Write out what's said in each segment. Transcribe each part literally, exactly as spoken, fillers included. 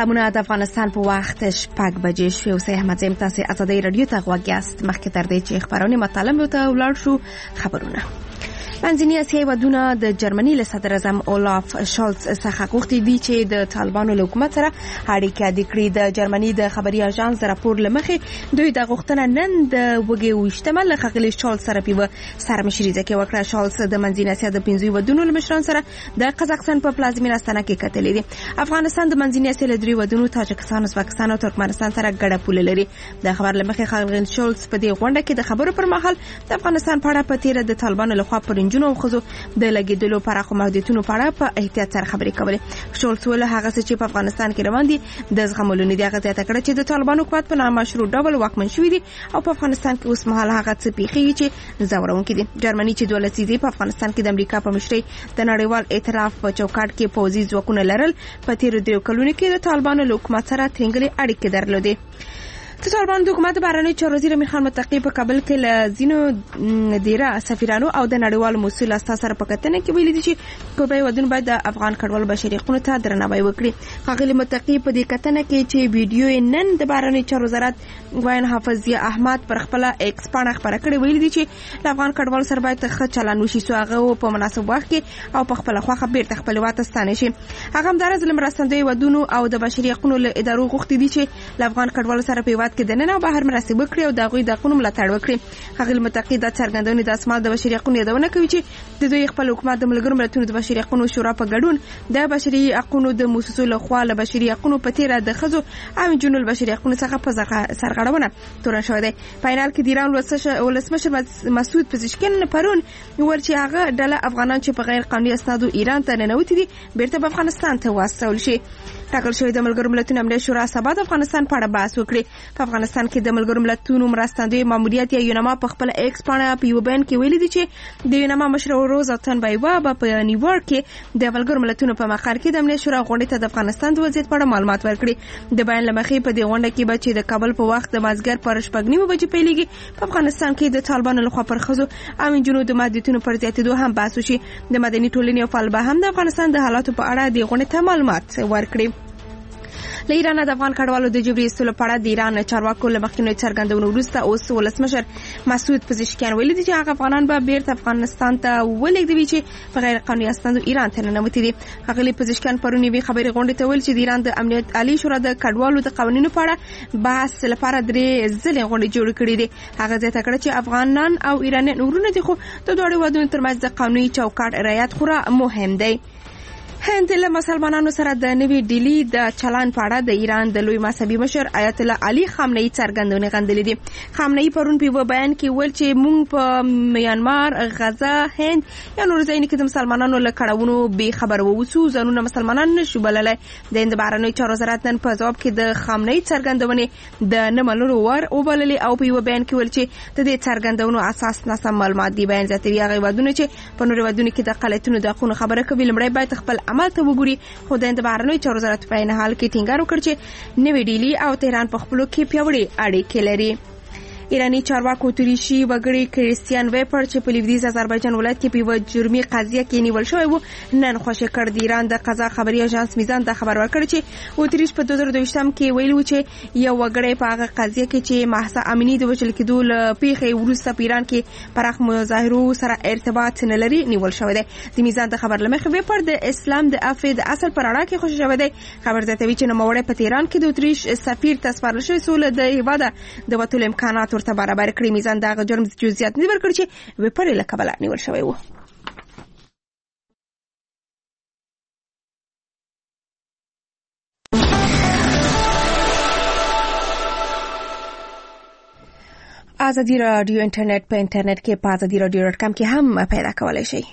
سلامونه د افغانستان په وخت شپږ بجې شوې. اوس احمد زیم تاسو ازادي رادیو ته غوږ یاست. مخکې تر دې چې خبرونه مطالعه ته ولاړ شو، خبرونه منځني اسیا هیوادونه د جرمني له صدر اعظم اولاف شالز څخه غوښتي دي چې د طالبانو له حکومت سره اړیکې د کړي. د جرمني د خبري اژانس د راپور لمخې دوی د غوښتنه نن د وګي وشتمل له خغلی شالز سره پیو سره مشريزه کې وکړه. شالز د منځني اسیا د پنځه هیوادونو له مشرانو سره د قزاقستان په پلازمینه استانه کې کتلې دي. افغانستان د منځني اسیا له درې هیوادونو تاجکستان، ازبکستان او ترکمنستان سره ګډه پوله لري. د خبر لمخې خغلی شالز په دې غونډه کې د خبرو پر مهال د افغانستان په اړه په تیر د طالبانو لخوا پرنجونو او خزو د لګیدلو پراخو محدودیتونو په اړه په احتیاط سره خبرې کولې. شالز ول هغه چې په افغانستان کې روان دي د زغملو نه دی. هغه ته کړه چې د طالبانو حکومت په نامشروع ډول واکمن شوی دی او په افغانستان کې اوس مهال هغه څه پیښیږي چې زورونکي دي. جرمني چې دوله سیزي په افغانستان کې د امریکا په مشرۍ د نړیوال ائتلاف په چوکاټ کې پوځي ځواکونه لرل. په تیر درې کلونو کې د طالبانو له حکومت سره ترنګلې اړیکې درلودې. د طالبانو د حکومت بهرنی چارو وزیر امیر خان متقی په کابل کې له ځینو دیره سفیرانو او د نړیوال مسؤل استاد سره په کتنه کې ویلي دي چې کوربه ودون باید د افغان کډوالو بشري حقوقو ته درناوی وکړي. خاغلی متقی په دې کتنه کې چې ویډیو نن د بهرنی چارو وزارت غوین حافظ احمد پر خپل ایکس باندې خبره کړې ویلي دي چې د افغان کډوالو سره باید ښه چلند وشي سو هغه په مناسب وخت کې او په خپل خوخه بیرته خپل وطن ستانه شي. هغه هم د ظلم رسندوی ودونو او د بشري حقوقو له ادارو غوښتي دي چې د افغان کډوالو سره په کې د نن او بهر مرستې وکړي او د غوي د قانون ملاتړ وکړي. خغل متقی د څرګندونې د اسمال د بشري حقوقو یادونه کوي چې د دوی خپل حکومت د ملګرو ملتونو د بشري حقوقو شورا په ګډون د بشري حقوقو د مؤسسو له خوا له بشري حقوقو په تیر د خزو او جنو البشري حقوقو څخه په سرغړونه تورن شوې ده. فینال کې د ایران ولسمشر مسعود پزشکن پرون ول چې هغه ډله افغانان چې په غیر قانوني اسنادو ایران ته ننوتي دي بیرته په افغانستان ته واستول شي. ټاکل شوی د ملګرو ملتونو امنیت شورا سبا د افغانستان په اړه بحث وکړي. په افغانستان کې د ملګرو ملتونو مرستندوی ماموریت یا یونما په خپل ایکس باندې په یو بیان کې ویلي دي چې د یونما مشر روزا تنبایوا په نیویارک کې د ملګرو ملتونو په مقر کې د امنیت شورا غونډې ته د افغانستان د وضعیت په اړه معلومات ورکړي. د بیان لمخې په دې غونډه کې چې د کابل په وخت د مازګر پر شپږ نیمه بجې پیلېږي په افغانستان کې د طالبانو لخوا پر خزو او جنو د محدودیتونو پر زیاتېدو هم بحث وشي. د مدني ټولنې او فعال به هم د افغانستان د حالاتو په اړه د غونډې ته معلومات ورکړي. له ایران د افغان کډوالو د جبري استلو په اړه د ایران چارواکو له مخکینی څرګندونو وروسته اوس ولسمشر مسعود پزشکیان ویلي دي چې هغه افغانان به بیرته افغانستان ته ولېږدوي چې په غیر قانوني اسنادو ایران ته ننوتي دي. هغه پزشکیان پرونی وی خبري غونډې ته ویل چې د ایران د امنیت عالی شورا د کډوالو د قوانینو په اړه بحث لپاره درې ځلې غونډې جوړ کړې دي. هغه ځکه کړ چې افغانان او ایرانیان ورونه دي خو د دوه ودونو ترمنځ د قانوني چوکاټ رعایت خورا مهم دی. هند له مسلمانانو سره د نوي ډیلی د چلان په اړه د ایران د لوی مذهبي مشر آیت الله علي خامنه‌ای څرګندونه غندلې دي. خامنه‌ای پرون په بیان کې ویل چې موږ په میانمار، غزه، هند یا نور ځایونو کې د مسلمانانو له کړهونو به خبر ووسو ځانونه مسلمانان نشو بللای. د هند بهرنی چارو وزارت نن په ځواب کې د خامنه‌ای څرګندونه د نه منلو ور او بللې او په بیان کې ویل چې د دې څرګندونو اساس ناسم معلومات دي. بیان ځاتوي هغه ودونه چې په نور ودونه کې د قلتونو د خونه خبره کوي لمړی باید خپل عمل ته وګوري. خو د بهرنی چارو وزارت په نه حال کې ټینګار وکړ چې نوې ډیلی او تهران په خپلو کې پیوړې اړیکې لري. ایرانی چارواکو تریشي وګړي کریستیان ویپر چې په لویدیځ آذربایجان ولایت کې په جرمي قضیه کې نیول شوی وو نن خوشی کړ. د ایران د قضا خبري اژانس میزان د خبر ورکړ چې اوتریش په دوه زره دوه کې ویلو چې یو وګړی په هغه قضیه کې چې محسا امینی د وجل کېدو له پیښې وروسته په ایران کې پراخ مظاهرو سره ارتباط نه لري نیول شوی دی. د میزان د خبر لمخې ویپر د اسلام د عفو د اصل پر اړه کې خوشی شوی دی. خبر زیاتوي چې نوموړی په تهران کې د اوتریش سفیر تسپارل شوی سول د هیواده د وټول امکانات ته برابر کړی. میزان دا جرم جزئیات نه ورکړي چې وپړې له کبله نیول شوی وو. آزادی رادیو انټرنیټ په انټرنیټ کې په آزادی رادیو ډاټ کام کې هم پیدا کولای شئ.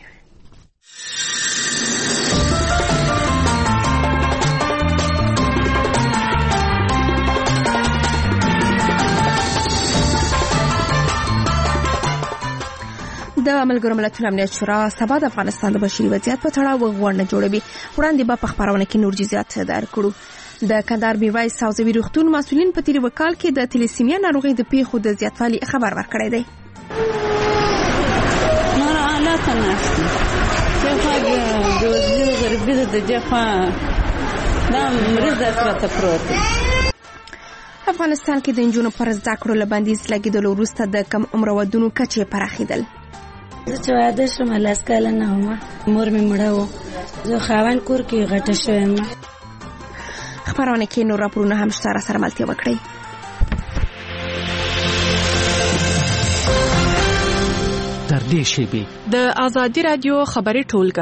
د ملګرو ملتونو امنیت شورا سبا د افغانستان د بشري وضعیت په تړاو غونډه جوړوي. وړاندې به په خبرونه کې نور جزئیات درکړو. د کندهار میرویس ساوزوي روغتون مسؤلین په تیر وکال کې د تلیسیمیا ناروغي د پیښو د زیاتوالي خبر ورکړی دی. نور حالات نه شته. چې هغه د وزیر غربي د جفا دا مریض داسې پروت دی. افغانستان کې د نجونو پر زده کړو له بندیز لګېدلو وروسته د کم عمره ودونو کچې پراخېدل. زه چې واده شوم لس کاله نه وم، مور مې مړه وه، زه خاوند کور کې غټه شوې یم. خپرونه کې نور راپورونه هم شته، راسره ملتیا وکړئ. تر دې شیبې د آزادي رادیو خبري ټولګه.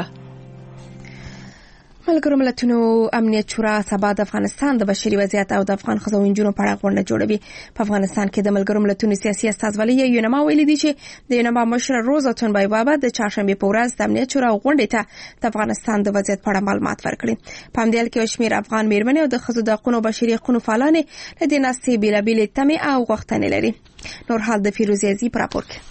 ملګرو ملتونو امنیت شورا سبا د افغانستان د بشري وضعیت او د افغان ښځو او نجونو په اړه غونډه جوړوي. په افغانستان کې د ملګرو ملتونو سیاسي استازولي یونما ویلي دي چې د یونما مشر روزا تونبای بابا د چهارشنبه په ورځ د امنیت شورا غونډې ته د افغانستان د وضعیت په اړه معلومات ورکړي. په همدې حال کې شمېر افغان میرمنې او د ښځو د حقوقو او بشري حقوقو فعالانې له دې ناستې بېلابېلې تمې او غوښتنې لري. نور حال د فیروزي عزیز په راپور کې.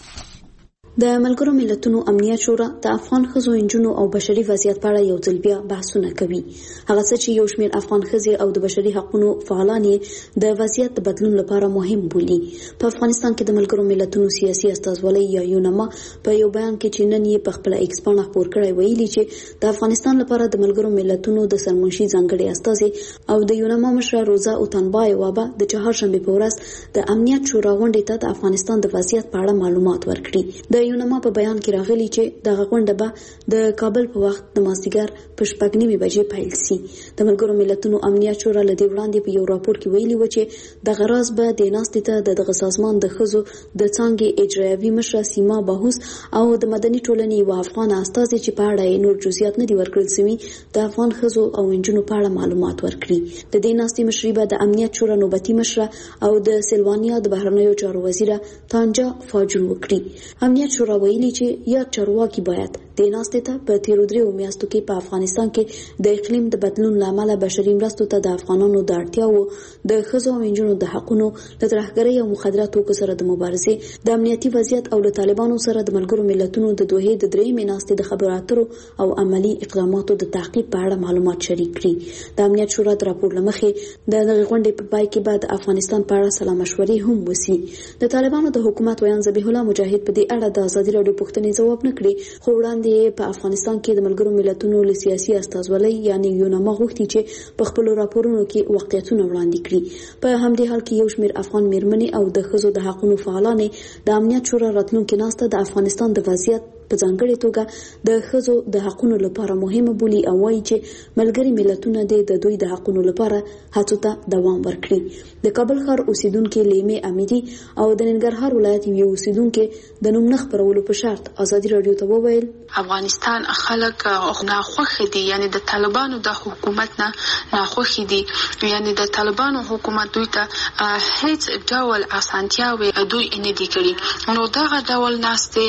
د ملګرو ملتونو امنیت شورا د افغان ښځو انجونو او بشري وضعیت په اړه یو ځل بیا بحثونه کوي. هغه څه چې یو شمېر افغان ښځې او د بشري حقوقو فعالان د وضعیت د بدلون لپاره مهم بولي. په افغانستان کې د ملګرو ملتونو سیاسي استازولۍ یا یونما په یو بیان کې چې نن یې په خپل ایکس باندې خپور کړی ویلي چې د افغانستان لپاره د ملګرو ملتونو د سرمنشي ځانګړي استازي او د یونما مشر روزا اوتانبای وابا د چهارشنبه په ورځ د امنیت شورا غونډې ته د افغانستان د وضعیت په اړه معلومات ورکړي. د یونما په بیان کې راغلي چې دغه غونډه به د کابل په وخت د مازدیګر په شپږ نیمې بجې پیل شي. د ملګرو ملتونو امنیت شورا له دې وړاندې په یو راپور کې ویلي و چې دغه راز به د ناستې ته د دغه سازمان د ښځو د څانګې اجرایوي مشره سیما باهوس او د مدني ټولنې یو افغان استازي چې په اړه نور جزئیات نه دي ورکړل شوي د افغان ښځو او نجونو په اړه معلومات ورکړي. د دې ناستې مشري به د امنیت شورا نوبتي مشره او د سلوانیا د بهرنیو چارو وزیره تانجا فاجون وکړي. امنیت شورا ویلي چې یا چارواکي باید د ناستې ته په تیرو دریو میاشتو کې په افغانستان کې د اقلیم د بدلون لامل بشري مرستو ته د افغانانو د اړتیاو د ښځو او نجونو د حقوقو د ترهګرۍ او مخدراتو سره د مبارزې د امنیتي وضعیت او د طالبانو سره د ملګرو ملتونو د دوه د درې ناستې د خبرو اترو او عملی اقداماتو د تحقیق په اړه معلومات شریک کړي. د امنیت شورا د راپور لمخې د دغه غونډې په پای کې بعد افغانستان په اړه سلا مشورې هم وسی. د طالبانو د حکومت ویان ذبیح الله مجاهد په دې اړه د ازادي راډیو پوښتنې ځواب نه کړي، خو وړاندې په افغانستان کې د ملګرو ملتونو له سیاسي استازولۍ یعنی یونما غوښتي چې په خپل راپورونو کې واقعیتونه وړاندې کړي. په همدې حال کې یو شمېر افغان میرمنې او د ښځو د حقوقو فعالان د امنیت شورا راتلونکي ناسته د افغانستان د وضعیت په ځانګړې توګه د ښځو د حقوقو لپاره مهمه بولي او وایي چې ملګري ملتونه د دوی د حقوقو لپاره هڅو ته دوام ورکړي. د کابل ښار اوسیدونکو لیمه امیدي او د ننګرهار ولایت یو اوسیدونکو د نوم نه خبرولو په شرط ازادي رادیو ته وویل افغانستان خلک ناخوښ دي، یعنی د طالبانو د حکومت نه ناخوښ دي، یعنی د طالبانو حکومت دوی ته هیڅ ډول اسانتیاوي دوی نه دي کړی. نو دغه ډول ناستې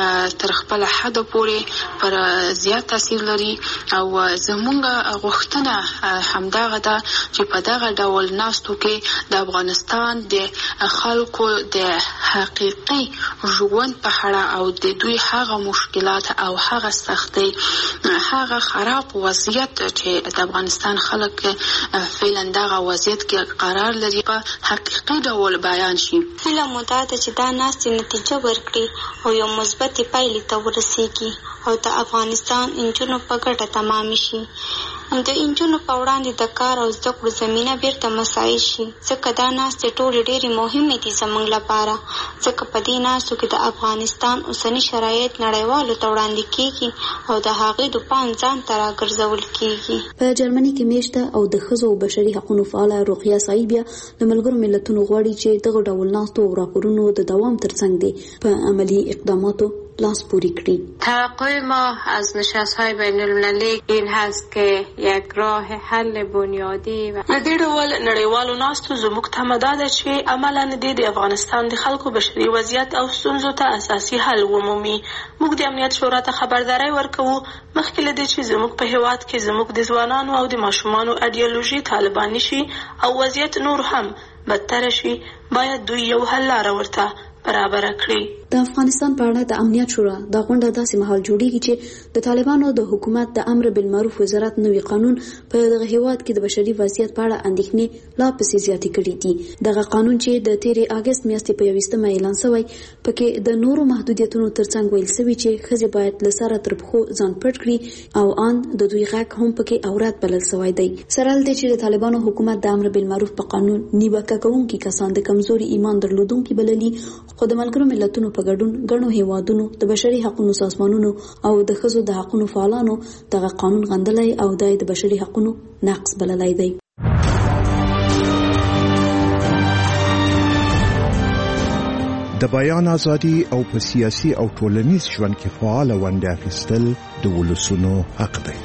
تر خپل حد پورې پر زیات تاثیر لري او زمونږ غوښتنه همدغه ده چې په دغه ډول ناستو کې د افغانستان د خلکو د حقیقي ژوند په اړه او د دوی هغه مشکلات او هغه سختۍ، هغه خراب وضعیت چې د افغانستان خلک فعلا دغه وضعیت کې قرار لري په حقیقي ډول بیان شي. هیله مو دا ده چې دا ناستې نتیجه ورکړي او یو مثبت پایلې ته ورسیږي او د افغانستان انجونو په ګټه تمام شي. د انجونو په وړاندې د کار او زده کړو زمینه بیرته مساعد شي، ځکه دا ناستې ټولې ډېرې مهمې دي زموږ لپاره، ځکه په دې ناستو کې د افغانستان اوسني شرایط نړیوالو ته وړاندې کیږي او د هغې د پام ځان ته راګرځول کیږي. په جرمني کې میشته او د ښځو او بشري حقوقو فعاله رقیه سعید بیا د ملګرو ملتونو غواړي چې دغه ډول ناستو او راپورونو د دوام ترڅنګ دي په عملی اقداماتو لاس پوری کړي. توقع ما از نشست‌های بین‌المللی این هست که یک راه حل بنیادی و د دې ډول نړیوالو ناستو زموږ تمه دا ده چې عملاً د افغانستان د خلکو بشري وضعیت او ستونزو ته اساسي حل ومومي. موږ د امنیت شورا ته خبرداری ورکوو مخکې له دې چې زموږ په هیواد کې زموږ د ځوانانو او د ماشومانو ایډیالوژي طالباني شي او وضعیت نور هم بدتر شي، باید دوی یو حل لاره ورته برابر کړي. د افغانستان په اړه د امنیت شورا د غونډه داسې مهال جوړیږي چې د طالبانو د حکومت د امر بالمعروف وزارت نوي قانون په دغه هیواد کې د بشري وضعیت په اړه اندېښنې لا پسې زیاتې کړې دي. دغه قانون چې د تیرې اگست میاشتې په یوویشتمه اعلان شوی پکې د نورو محدودیتونو ترڅنګ ویل شوی چې ښځې باید له سره تر پښو ځان پټ کړي او ان د دوی غږ هم پکې اورات بلل شوی دی. سره له دې چې د طالبانو حکومت د امر بالمعروف په قانون نیوکه کوونکي کسان د کمزوري ایمان درلودونکي بللي، خو د ملګرو ملتونو په ګډون ګڼو هیوادونو د بشري حقوقو سازمانونو او د ښځو د حقوقو فعالانو دغه قانون غندلی او د بشري حقوقو نقض بللی دی. د بیان ازادي او په سیاسي او ټولنیز ژوند کې فعال ونډه اخیستل د ولسونو حق دی.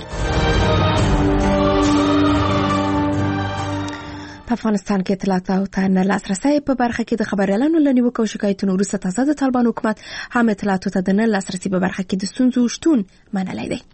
په افغانستان کې اطلاعات او ته لاسرسي په برخه کې د خبريالانو له نیوکو او شکایتونو وروسته تازه د طالبان حکومت هم اطلاعات ته د لاسرسي په برخه کې د ستونزو شتون منلی دی.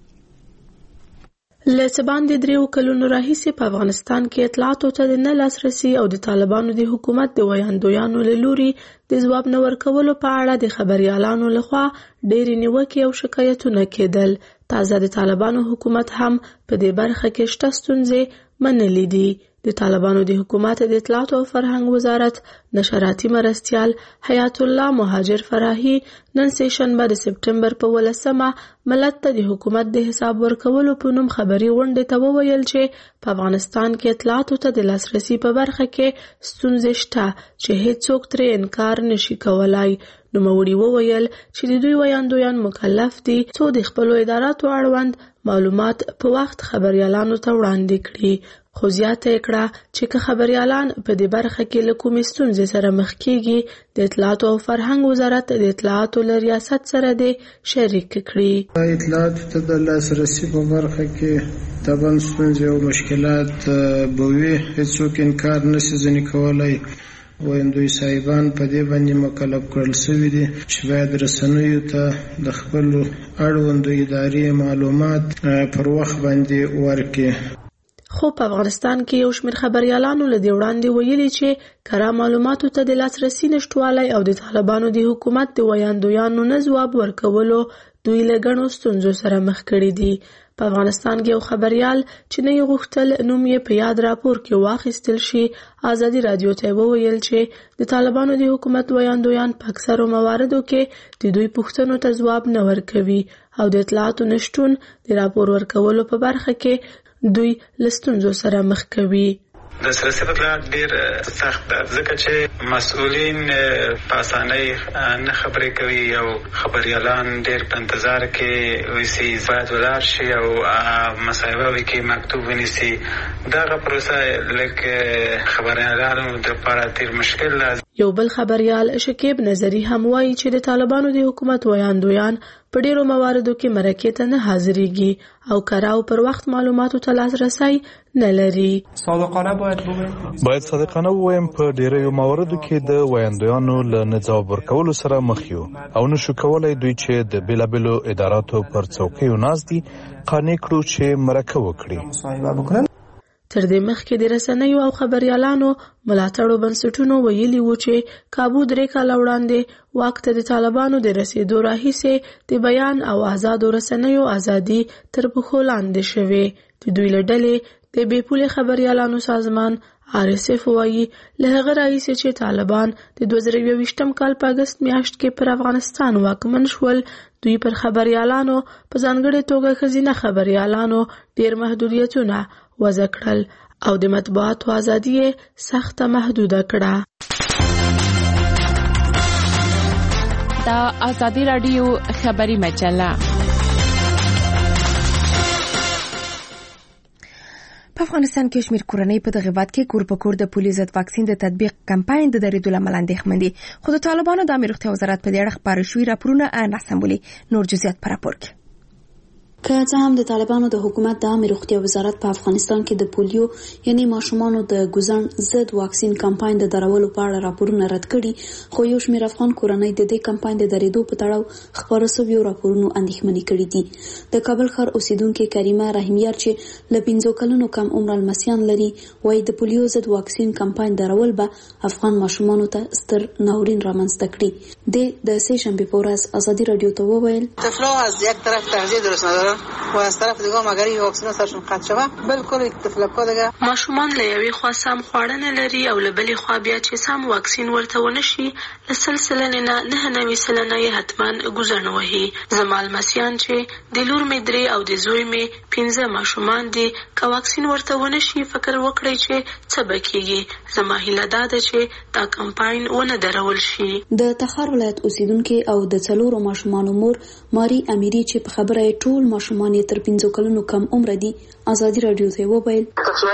له څه باندې دریو کلونو راهیسې په افغانستان کې اطلاعاتو ته د نه لاسرسي او د طالبانو د حکومت د ویاندویانو له لوري د ځواب نه ورکولو په اړه د خبريالانو لخوا ډېرې نیوکې او شکایتونه کېدل. تازه د طالبانو حکومت هم په دې برخه کې شته ستونزې منلي دي. د طالبانو د حکومت د اطلاعات او فرهنګ وزارت نشراتي مرستیال حیات الله مهاجر فراهي نن سه شنبه د سپټمبر په ولسمه ملت ته د حکومت د حساب ورکولو په نوم خبري غونډه ته وویل چې په افغانستان کې اطلاعات ته د لاسرسي په برخه کې ستونزې شته چې هیڅوک ترې انکار نشي کولای. نو موري وویل چې د دوی ویاندویان مکلف دي څو د خپل اداراتو اړوند معلومات په وخت خبريالانو ته وړاندې کړي. خو زیاته کړه چې که خبريالان په دې برخه کې له کومې ستونزې سره مخ کیږي د اطلاعات او فرهنګ وزارت د اطلاعات له ریاست سره د شریک کړي. اطلاعات ته د لاسرسي په برخه کې طبعا ستونزې او مشکلات به وي، هیڅوک انکار نشي ځنې کولای. ویندوی صاحبان په دې باندې مکلف کړل شوي دي چې باید رسنیو ته د خپلو اړوندو ادارې معلومات پر وخت باندې ورکړي. خو په افغانستان کې یو شمېر خبريالانو له دې وړاندې ویلي چې کره معلوماتو ته د لاسرسي نشټوالی او د طالبانو د حکومت د ویاندویانو نه ځواب ورکولو دوی له ګڼو ستونزو سره مخ کړي دي. په افغانستان کې یو خبريال چې نه یې غوښتل نوم یې په یاد راپور کې واخیستل شي ازادي رادیو ته وویل چې د طالبانو د حکومت ویاندویان په اکثرو مواردو کې د دوی پوښتنو ته ځواب نه ورکوي او د اطلاعاتو نشتون د راپور ورکولو په برخه کې دوی له ستونزو سره مخ کوي. د لاسرسي په اړه ډېر سخت ده ځکه چې مسؤلین په اسانۍ نه خبرې کوي او خبريالان ډېر په انتظار کې وایي باید ولاړ شي او مصاحبه وکړي مکتوب ونیسي. دغه پروسه لکه خبريالانو لپاره ډېر مشکل ده. یو بل خبريال شکیب نظری هم وایي چې د طالبانو د حکومت ویاندویان په ډیرو مواردو کې مرکې ته نه حاضرېږي او کراو پر وخت معلوماتو ته لاسرسی نه لري. صادقانه باید ووایم باید صادقانه ووایم په ډیرو مواردو کې د ویاندویانو له نه ځواب ورکولو سره مخ یو او نشو کولای دوی چې د بیلابیلو اداراتو پر څوکیو ناست دي قانع کړو چې مرکه وکړي. تر دې مخکې د رسنیو او خبريالانو ملاتړو بنسټونو ویلي وو چې کابو درې کاله وړاندې واک ته د طالبانو د رسیدو راهیسې د بیان او آزادو رسنیو ازادي تر پښو لاندې شوې. د دوی له ډلې د بې پولې خبريالانو سازمان آر اس اف وایي له هغه راهیسې چې طالبان د دوه زره یوویشتم کال په اګست میاشت کې پر افغانستان واکمن شول دوی پر خبريالانو په ځانګړې توګه ښځینه خبريالانو ډېر محدودیتونه وضع کړل او د مطبوعاتو ازادي یې سخته محدوده کړه. دا ازادي رادیو خبري مجله. په افغانستان کې شمیر کورنۍ په دغه وخت کې کور په کور د پولیو ضد واکسین د تطبیق کمپاین د درېدو لامل اندېښمن دي، خو د طالبانو د امنیت وزارت په دې اړه خبرې شوې راپورونه ناسم بولي. نور جزئیات په راپور کې. که څه هم د طالبانو د حکومت د عامه روغتیا وزارت په افغانستان کې د پولیو یعنی ماشومانو د ګوزن ضد واکسین کمپاین د درولو په اړه راپورونه رد کړي، خو یو شمېر افغان کورنۍ د دې کمپاین د درېدو په تړاو خبرو شویو راپورونو اندېښمنې کړي دي. د کابل ښار اوسیدونکې کریمه رحیمیار چې له پنځو کلونو کم عمر لمسیان لري وایي د پولیو ضد واکسین کمپاین درول به افغان ماشومانو ته ستر ناورین رامنځته کړي. د سه شنبه په ورځ ازادي رادیو ته وویل طفل‌ها از یک طرف تغذیه درست ندارن و از طرف دیگه مگری واکسین سرشون قطع شوه بالکل طفل‌ها دیگه ماشومان له یوې خوا سم خواړه نه لري او له بلې خوا بیا چې سم واکسین ورته ونه شي له سل سلنې نه نهه نوي سلنه یې حتما ګوزڼ وهي. زما لمسیان چې د لور مې درې او د زوی مې پنځه ماشومان دي که واکسین ورته ونه شي فکر وکړئ چې څه به کېږي. زما هیله دا ده چې دا کمپاین ونه درول شي. د تخار ولایت اوسیدونکو او د څلورو ماشومانو مور ماری امیری چې په خبره ټول ماشومان تر پنځو کلونو کم عمر دي ازادي رادیو ته وویل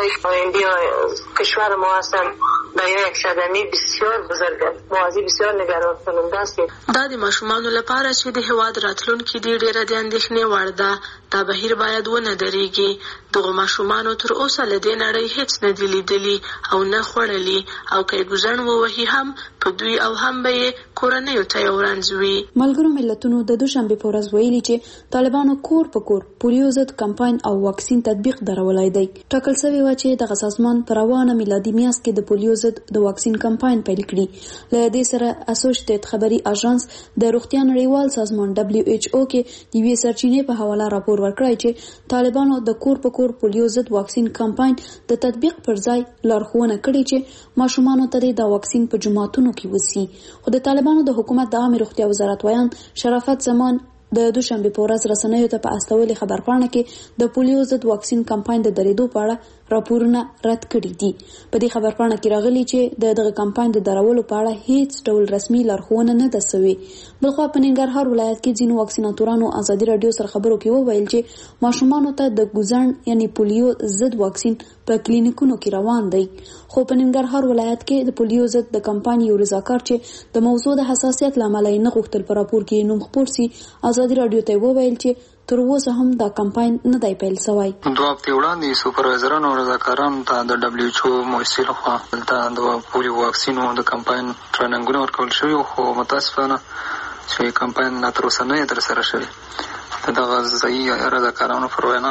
کشور ما هستن در یک شدنی بسیار بزرگه موازی بسیار نگران کننده است. دا د ماشومانو لپاره چې د هواد راتلونکي دی ډیره د اندېښنې وړ ده. دا بهیر باید ونه درېږي. دغه ماشومانو تر اوسه له دې نړۍ هیڅ نه دي لیدلي او نه خوړلي او که یې ګوزڼ ووهي هم په دوی او هم به یې کورنیو ته یو رنځ وي. ملګرو ملتونو د دوشنبه په ورځ ویلي چې طالبانو کور په کور پولیو ضد کمپاین او واکسین تطبیق درولای دی. ټاکل شوی و چې دغه سازمان پر روانه میلادي میاشت کې د پولیو ضد د واکسین کمپاین پیل کړي. له دې سره اسوسییټډ خبري اژانس د روغتیا نړیوال سازمان دبليو ایچ او کې د وی سرچینې په حواله راپور ورکړی چې طالبانو د کور په کور پولیو ضد واکسین کمپاین د تطبیق پر ځای لارښوونه کړې چې ماشومانو ته د واکسین په جماعتونو کې وسی. خو د طالبانو د حکومت د عامه روغتیا وزارت ویان شرافت زمان د دوشنبه په ورځ رسنیو ته په استولې خبرپاڼه کې د پولیو ضد واکسین کمپاین د درېدو په اړه راپورونه رد کړي دي. په دې خبرپاڼه کې راغلي چې د دغه کمپاین د درولو په اړه هیڅ ډول رسمي لارښوونه نه ده شوې. بلخوا په ننګرهار ولایت کې ځینو واکسیناتورانو ازادي رادیو سره خبرو کې وویل چې ماشومانو ته د ګوزڼ یعنی پولیو ضد واکسین په کلینیکونو کې روان دی. خو په ننګرهار ولایت کې د پولیو ضد د کمپاین یو رضاکار چې د موضوع د حساسیت لامل نه غوښتل په راپور کې نوم خپور سي ازادي رادیو ته وویل چې تر اوسه هم دا کمپاین نه دی پیل شوی. دوه هفتې وړاندې سوپروایزرانو او رضاکارانو ته د دبليو ایچ او مؤسسې لخوا دلته د پولیو واکسینو د کمپاین ټریننګونه ورکول شوي خو متاسفانه چې کمپاین لا تر اوسه نه یې ترسره شوی. د دغه ځایي رضاکارانو پر وینا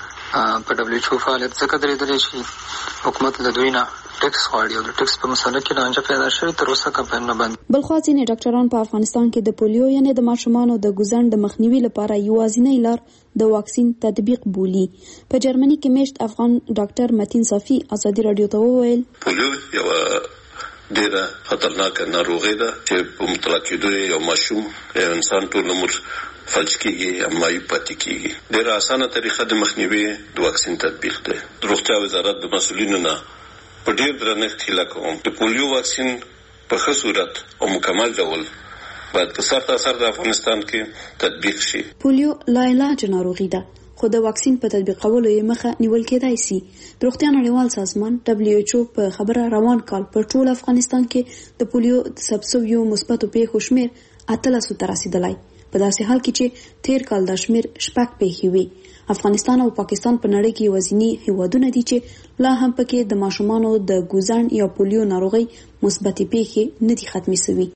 په دبليو ایچ او فعالیت ځکه درېدلی چې حکومت له دوی نه ټیکس غواړي او د ټیکس په مسله کې لانجه پیدا شوې تر اوسه کمپاین نه بند. بلخوا ځینې ډاکټران په افغانستان کې د پولیو یعنې د ماشومانو د ګوزڼ د مخنیوي لپاره یوازینۍ لار د واکسین تطبیق بولي. په جرمني کې میشت افغان ډاکټر متین صافي ازادي رادیو ته وویل پولیو یو ډیره خطرناکه ناروغي ده چې په مطلق کې یو ماشوم یو انسان ټول عمر فلج کېږي اما یې پاتې کېږي. ډیره اسانه طریقه د مخنیوي د واکسین تطبیق ده. د روغتیا وزارت د مسؤلینو نه په ډیر درنښت هیله کوم د پولیو واکسین په ښه صورت او مکمل ډول باید په سرتاسر د افغانستان کې تطبیق شي. پولیو لاعلاج ناروغي ده خو د واکسین په تطبیقولو یې مخه نیول کېدای شي. د روغتیا نړیوال سازمان دبليو ایچ او په خبره روان کال په ټول افغانستان کې د پولیو د سبسویو مثبتو پیښو شمېر اتلس ته رسیدلی. په داسې حال کې چې تیر کال دا شمېر شپږ پیښې وي. افغانستان او پاکستان په نړۍ کې یوازینی هیوادونه دي چې لا هم پکې د ماشومانو د ګوزڼ یا پولیو ناروغي مثبتې پیښې نه دي ختمې شوي.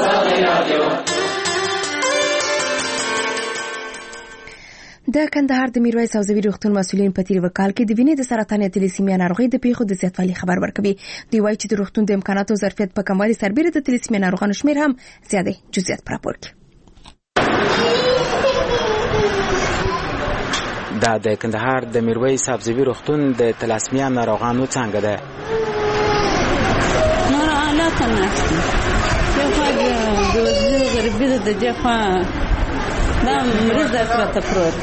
د کندهار د میرویس اوزوي روغتون مسؤلین په تیر وکال کې د وینې د سرطان یا تلیسیمیا ناروغي د پیښو د زیاتوالي خبر ورکوي. دوی وایي چې د روغتون د امکاناتو ظرفیت په کموالي سربېره د تلیسیمیا ناروغانو شمېر هم زیاتې جزئیات راپور کړي. دا د کندهار د میرویس اوزوي روغتون د تلیسیمیا ناروغانو څنګه ده. نور حالات نشته. یو خو د وزیر غربي د جفا دا مریض افراط پروت.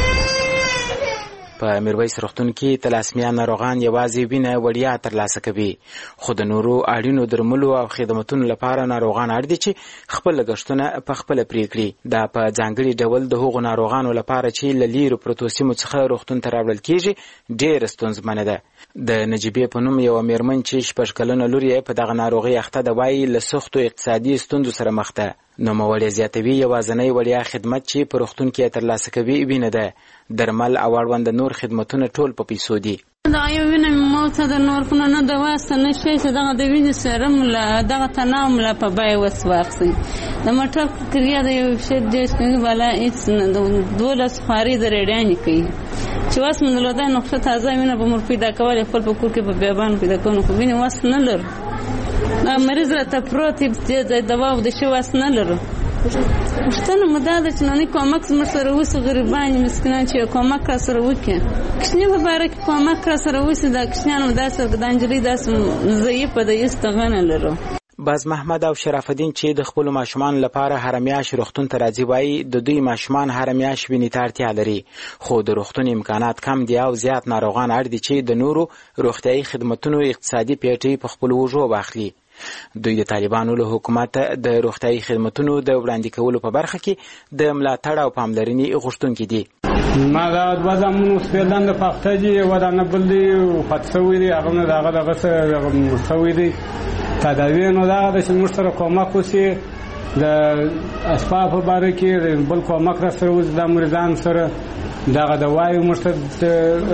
په میرویس روغتون کې تلیسیمیا ناروغان یوازې وینه وړیا ترلاسه کوي خو د نورو اړینو درملو او خدماتونو لپاره ناروغان اړ دي چې خپل لګښتونه په خپل پرې کړي. دا په ځانګړي ډول د هغو ناروغانو لپاره چې له لیرو پروتو سیمو څخه روغتون ته راوړل کېږي ډېره ستونزمنه ده. د نجیبې په نوم یوه میرمن چې شپږ کلنه لور یې په دغه ناروغي اخته ده وایي له سختو اقتصادي ستونزو سره مخ ده. نوموړی زیاتوي یوازینی وړیا خدمت چې په روغتون کې ترلاسه کوي وینه ده. درمل او اړوند نور خدمتونه ټول په پیسو دي. دا یو وینه موته د نور په نه د واسطه نشي چې دغه د وینې سرم له دغه تناوم لا په بای وسواخسي. د مټر کړیا د یو شت د څنګه بالا هیڅ نه د دولس خاري د رډیانې کوي چې واس من له دا نقطه تازه وینه به مر پیدا کول خپل په کور کې په بیابان پیدا کوو خو وینه واس نه لر مریض راته پروت دی دوا او د شی واس نه لرو پښتنه مدا د چناني کومک زموږ سره وسه غریبان مسکینان چې کومک را سره وکړي کښنی مبارک کومک را سره وسه د کښنیانو داسې د انجلي داسې ضعیف د استغنه لرو. باز محمد او شرف الدین چې د خپل ماشومان لپاره هرمیاش روغتون ته راځي وایي د دوی ماشومان هرمیاش وینې ته اړتیا لري خو د روغتون امکانات کم دي او زیات ناروغان اړ دي چې د نورو روغتیايي خدماتونو اقتصادي پیټي په خپل وجو واخلي. دوی د طالبانو له حکومت د روغتیايي خدماتونو د وړاندې کولو په برخه کې د ملاتړ او پاملرنې غوښتونکي دي. ما دا د زمونو سپیدان د پختجی ودانه بلدي خاصوي دي هغه نه دغه دغه سره مسوي دي تداوی نو دا د شمشتره کومک وسی د اسباب په باره کې بل کومک را سره وز د مریضان سره دغه د وایو مشتد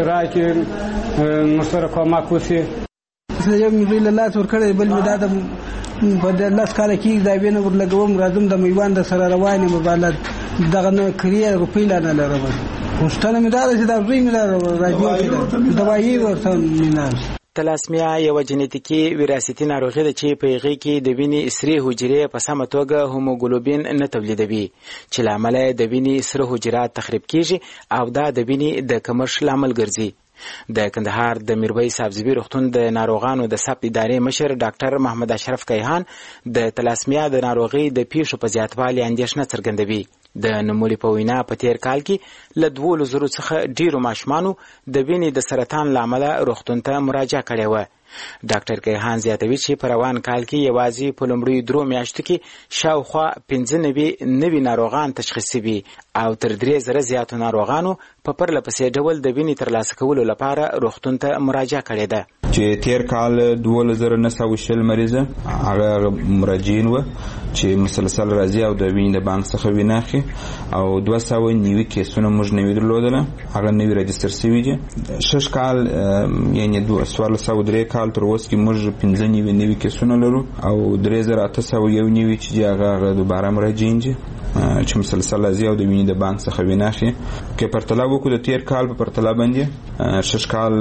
راکې مشتره کومک وسی یو مې له لاس ور کړې بل مې دا د په د لاس کال کې دا وینه ور لګوم راځم د میوان د سره روانه مبالغ دغه نه کریه روپی لاله لرم خوشتنه مې دا چې دا روی مې راځي دوايي ورته میناس. تلاسمیا یو جنیتیکي وراثتي ناروغي ده چې په هغې کې د وینې سرې حجرې په سمه توګه هوموګلوبین نه تولیدوي چې له امله د وینې سره حجرات تخریب کیږي او دا د وینې د کمښت لامل ګرځي. د کندهار د میرویس سبزبي روغتون د ناروغانو د ثبت ادارې مشر ډاکټر محمد اشرف کیهان د تلاسمیا د ناروغي د پیښو په زیاتوالي اندېښنه څرګندوي. د نوموړي په وینا په تیر کال کې له دوولس زرو څخه ډیرو ماشومانو د وینې د سرطان له امله روغتون ته مراجعه کړې وه. ډاکټر کیهان زیاتوي چې په روان کال کې یوازې په لومړیو درو میاشتو کې شاوخوا پنځه نوي نوي ناروغان تشخیص شوي او تر درې زره زیاتو ناروغانو په پرله پسې ډول د وینې ترلاسه کولو لپاره روغتون ته مراجعه کړې ده. چې تیر کال دولس زره نه سوه شل مریضه هغه مراجعین وه چې مسلسل راځي او د وینې د بانک څخه وینه اخلي او دوه سوه نوي کیسونه موږ نوي درلودله هغه نوي رجستر سوي دي. شش کال یعنې څوارلس سوه درې کال تر اوسه کې موږ پنځه نوي نوي کیسونه لرو او درې زره اته سوه یو نوي چې دي هغه دوباره مراجعین دي چې مسلسل راځي او د وینې د بانک څخه وینه اخلي. که پرتله وکړو د تیر کال په پرتله باندې شش کال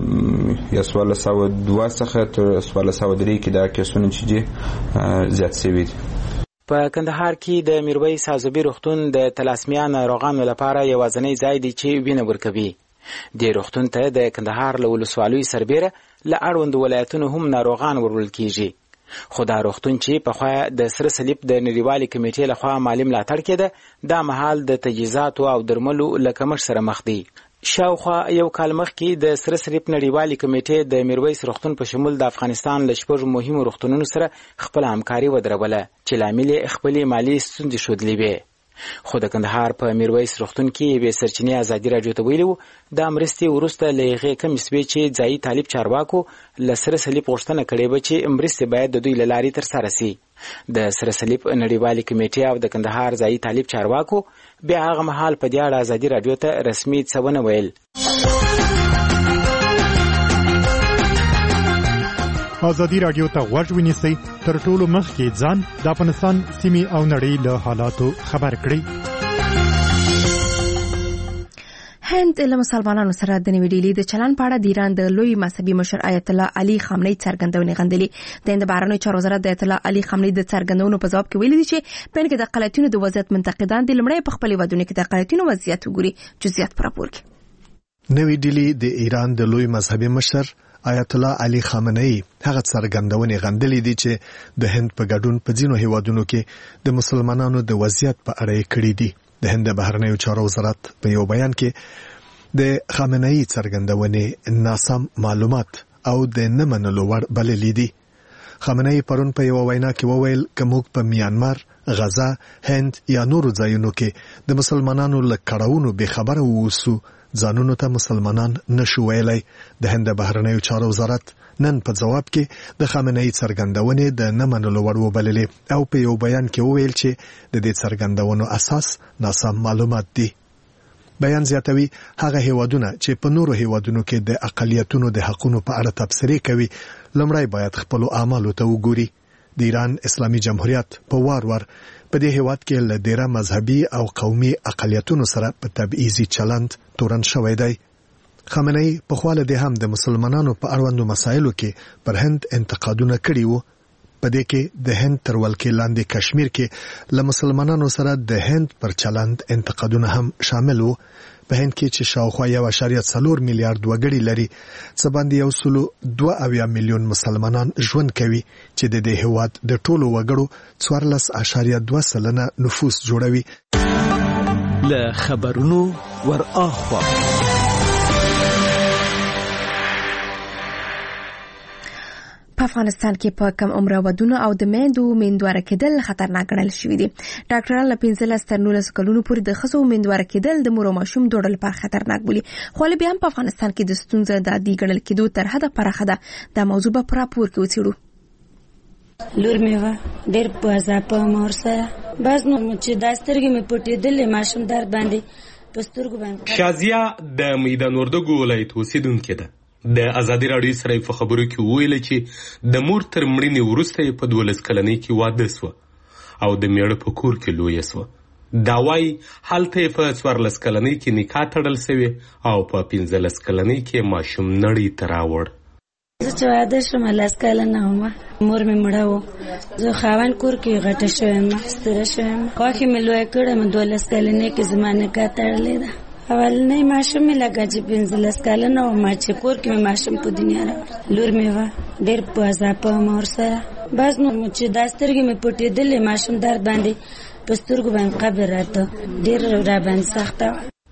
یا څوارلس سوه دوه څخه تر څوارلس سوه درې کې دا کیسونه چې دي زیات شوي دي. په کندهار کې د میرویس سبزبي روغتون د تلاسمیا ناروغانو لپاره یوازینی ځای دی چې وینه ورکوي. دې روغتون ته د کندهار له ولسوالیو سربیره له اړوندو ولایتونو هم ناروغان وروړل کیږي. خو دا روغتون چې پخوا د سره صلیب د نړیوالې کمیټې لخوا مالي ملاتړ کېده دا مهال د تجهیزاتو او درملو له کمښت سره مخ دی. شاوخوا یو کال مخکې د سره صلیب نړیوالې کمیټې د میرویس روغتون په شمول د افغانستان له شپږو مهمو روغتونونو سره خپل همکاري ودروله چې لامل یې خپلې مالي ستونزې ښودلې وې. خو د کندهار په میرویس روغتون کې یوې سرچینې ازادي راډیو ته ویلي وو دا مرستې وروسته له هغې کمې سوې چې ځایي طالب چارواکو له سره صلیب غوښتنه کړې وه چې مرستې باید د دوی له لارې ترسره سي. د سره صلیب نړیوالې کمیټې او د کندهار ځایي طالب چارواکو بیا هغه مهال په دې اړه ازادي راډیو ته رسمي څه ونه ویل. ازادي راډیو ته غوږ ونیسئ تر ټولو مخکې ځان د افغانستان سیمې او نړۍ له حالاتو خبر کړئ. هند له مسلمانانو سره د نوې ډیلي د چلن په اړه د ایران د لوی مذهبي مشر آیت الله علي خامنه‌ای څرګندونې غندلې. د هند بهرنیو چارو وزارت د آیت الله علي خامنه‌ای د څرګندونو په ځواب کې ویلي دي چې په هند کې د اقلیتونو د وضعیت منتقدان د لومړی په خپل ودونه کې د اقلیتونو وضعیت وګوري. جزئیات پر راپور کې. نوې ډیلي د ایران د لوی مذهبي مشر آیت الله علي خامنه‌ای هغه څرګندونې غندلې دي چې د هند په ګډون په ځینو هیوادونو کې د مسلمانانو د وضعیت په اړه کړي دي. د هند بهرنیو چارو وزارت په یو بیان کې د خامنه‌ای څرګندونې ناسم معلومات او د نه منلو وړ بللې دي. خامنه‌ای پرون په یو وینا کې وویل چې موږ په میانمار، غزا، هند یا نورو ځایونو کې د مسلمانانو له کړهونو به خبره ووسو ځانونو ته مسلمانان نشو ویلای. د هند بهرنیو چارو وزارت نن په جواب کې د خامنه‌ای څرګندونې د نه منلو وړ وبللې او په یو بیان کې وویل چې د دې څرګندونو اساس ناسم معلومات دي. بیان زیاتوي هغه هیوادونه چې په نورو هیوادونو کې د اقلیتونو د حقوقو په اړه تبصرې کوي لمړی باید خپل اعمالو ته وګوري. د ایران اسلامي جمهوریت په وار وار په دې هیواد کې له ډیره مذهبي او قومي اقلیتونو سره په تبعیضي چلند تورن شوی دی. خامنه‌ای په خواله د هم د مسلمانانو په اړوندو مسایلو کې پر هند انتقادونه کړي وو. په دې کې د هند تر ولکې لاندې کشمیر کې له مسلمانانو سره د هند پر چلند انتقادونه هم شامل وو. په هند کې چې شاوخوا یو اعشاریه څلور میلیارډ وګړي لري، څه باندې یو سلو دوه اویا میلیون مسلمانان ژوند کوي چې د دې هیواد د ټولو وګړو څوارلس اعشاریه دوه سلنه نفوس جوړوي. له خبرونو ور اخوا په افغانستان کې په کم عمره ودونو او د میندو میندواره کېدل خطرناک ګڼل شوي دي. ډاکټران له پنځلس تر نولس کلونو پورې د ښځو میندواره کېدل د مور او ماشوم دواړو لپاره خطرناک بولي. خو بیا هم په افغانستان کې د ستونزې د عادي ګڼل کېدو تر حده پراخه ده. دا موضوع به په راپور کې وڅېړو. لور مې وه ډېر په عذابه وم ورسره. بعض نو چې دا سترګې مې پټېدلې ماشوم درد باندې په سترګو باندې. شازیه د میدان وردګو ولایت اوسېدونکې ده. د ازادي راډیو سره په خبرو کې وویل چې د مور تر مړینې وروسته په دولس کلنۍ کې واده سوه او د میړه په کور کې لویه سوه. دا وایي هلته یې په څوارلس کلنۍ کې نکاح تړل سوې او په پنځلس کلنۍ کې ماشوم نړۍ ته راوړ. زه چې واده شوم لس کلنه ومه، مور مې مړه وه، زه خاوند کور کې غټه شوې یم، ستره شوې یم، خواښې مې لویه کړې یم. دولس کلنۍ کې زما نکاح تړلې ده. اولنی ماشوم مې لکه چې پنځلس کلنه ومه چې کور کې مې ماشوم په دنیا راوړ. لور مې وه ډېر په عذابه وم ورسره. بعض نو چې دا سترګې مې پټېدلې ماشوم درد باندې په سترګو باندې قبر راته ډېر راباندې سخته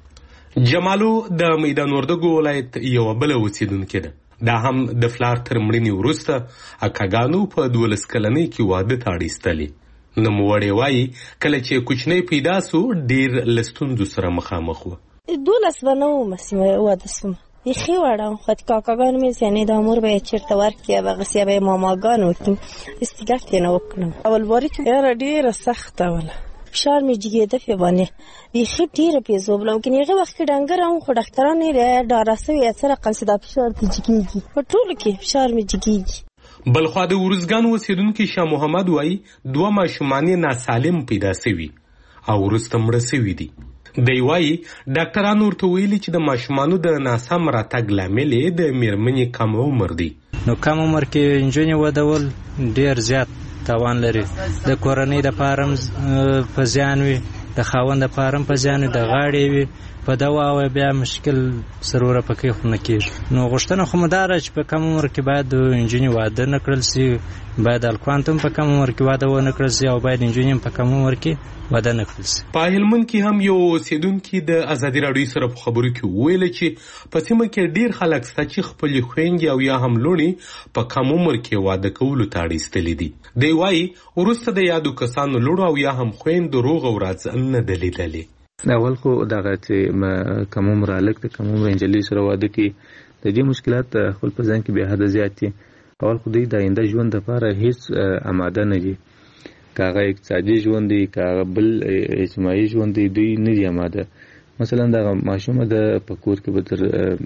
وه. جمالو د میدان وردګو ولایت یوه بله اوسېدونکې ده. دا هم د فلار تر مړینې وروسته اکاګانو په دولس کلنۍ کې واده ته اړ ایستلې. نوموړې وایي کله چې کوچنی پیدا سو ډېر له ستونزو سره مخامخ وه. دولس به نه وم چې واده سوم، بیخي وړه وم، خو کاکاګانو مې یعنې دا مور به یې چېرته ورکړي یا هغسې به یې ماماګانو وکړي، استګښت یې نه وکړم. اول واري کې یاره ډېره سخته وله، فشار مې جګېده پې باندې بیخي ډېره پیزوبله وم. کنې هغې وخت کې ډنګره وم خو ډاکټران یې ډاره سوي څه رقم چې دا فشار دې جګېږي، په ټولو کې فشار مې جګېږي. بلخوا د ورزګان اوسېدونکي شاه محمد وایي دوه ماشومان یې ناسالم پیدا سوي او وروسته مړه سوي دي. دی وایي ډاکټرانو ورته ویلي چې د ماشومانو د ناسم راتګ لامل یې د میرمنې کم عمر دی. نو کم عمر کې نجونې ودول ډېر زیات تاوان لري. د کورنۍ دپاره هم په زیان وي، د خاوند دپاره هم په زیان وي، د غاړې وي په دوا او بیا مشکل سروره پکې خو نه کېږي. نو غوښتنه خو مو دا ده چې په کم عمر کې باید د نجونې واده نه کړل سي، باید هلکانو هم په کم عمر کې واده ونه کړل سي او باید نجونې هم په کم عمر کې واده نه کړل سي. په هلمند کې هم یو اوسېدونکي د ازادي راډیو سره په خبرو کې وویل چې په سیمه کې ډېر خلک شته چې خپلې خویندې او یا هم لوڼې په کم عمر کې واده کولو ته اړ ایستلي دي. دی وایي وروسته د یادو کسانو لوڼو او یا هم خویندو روغ ورځ نه ده لیدلې. اول خو دغه چې کم عمره هلک د کم عمره نجلۍ سره واده کړي، د دې مشکلات خپل په ځان کې بې حده زیات دي. اول خو دوی د آینده ژوند دپاره هېڅ اماده نه دي، که هغه اقتصادي ژوند دی که هغه بل اجتماعي ژوند دی، دوی نه دي اماده. مثلا دغه ماشومه د په کور کې به تر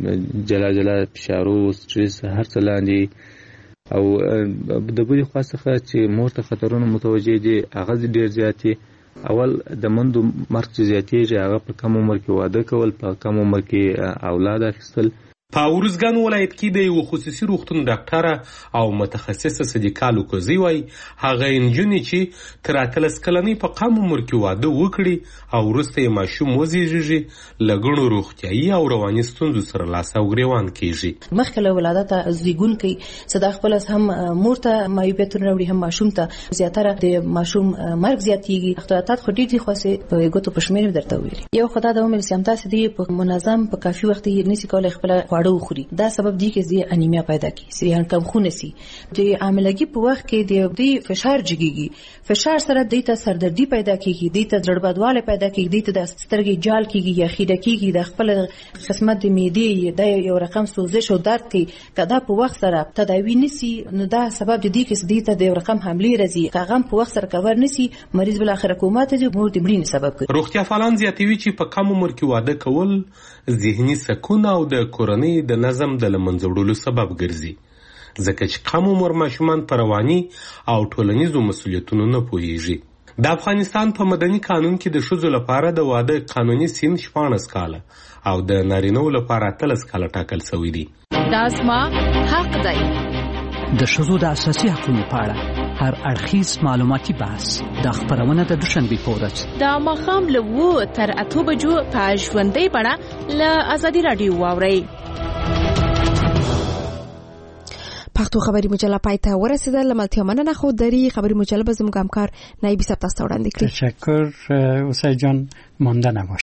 جلا جلا فشارو سټرس هر څه لاندې او د بلې خوا څخه چې مور ته خطرونه متوجه دي هغه ډېر زیات دي. اول د مندو مرګ چې زیاتېږي هغه په کم عمر کې واده کول، په کم عمر کې اولاد اخیستل. په ورزګان ولایت کې د یو خصوصي روغتون ډاکټره او متخصصه صدیقه لوکوزي وایي هغه نجونې چې تر اتلس کلنۍ په کم عمر کې واده وکړي او وروسته یې ماشوم وزېږېږي له ګڼو روغتیایي او رواني ستونزو سره لاس او ګرېوان کېږي. مخکې له ولادته زیږونکی څه دا خپله هم مور ته معیوبیتونه راوړي هم ماشوم ته. زیاتره د ماشوم مرګ زیاتېږي. اختلالات خو ډېر دي خو هسې په ګوتو په شمېر مې درته وویلي. یو خو دا د ومې چې همداسې دی په منظم په کافي وخت یې نشي کولی خپله خواړه وخوري. دا سبب دی چې زی انیمیا پیدا کی سریان کم خون سی د عاملګي په وخت کې د دې فشار جګیږي. فشار سره د ته سردردي پیدا کیږي، د ته زړبادواله پیدا کیږي، د ته د سترګې جال کیږي یا خیره کیږي، د خپل قسمت د معدې د یو رقم سوزش او درد کی کدا په وخت سره تداوی نسی نو دا سبب دی چې د ته د یو رقم حمله راځي. کاغم په وخت سره کور نسی مریض بل اخر حکومت دی مور د مړینې سبب کوي. روغتیا فعالان زیاتوي چې په کم عمر کې واده کول ذهني سکون او د کورنۍ د نظم د لمنځه وړلو سبب ګرځي، ځکه چې کم عمر ماشومان په رواني او ټولنیزو مسؤلیتونو نه پوهیږي. د افغانستان په مدني قانون کې د ښځو لپاره د واده قانوني سن شپاړس کاله او د نارینه‌و لپاره اتلس کاله ټاکل شوی دی. دا زما حق دی. د ښځو د اساسي حقوقو په اړه هر اړخیز معلوماتي بحث د خبرونه د دوشنبه پورز د ماخام له وو تر اته بجو په ژوندۍ بڼه له ازادي رادیو واوري. پښتو خبري مجله پایته ورسېده. لملتیا مننه. خو دری خبري مجله به زموږ همکار نایبي صاحب تاسو وړاندې کړي. تشکر اوسای جان، مانده نباش.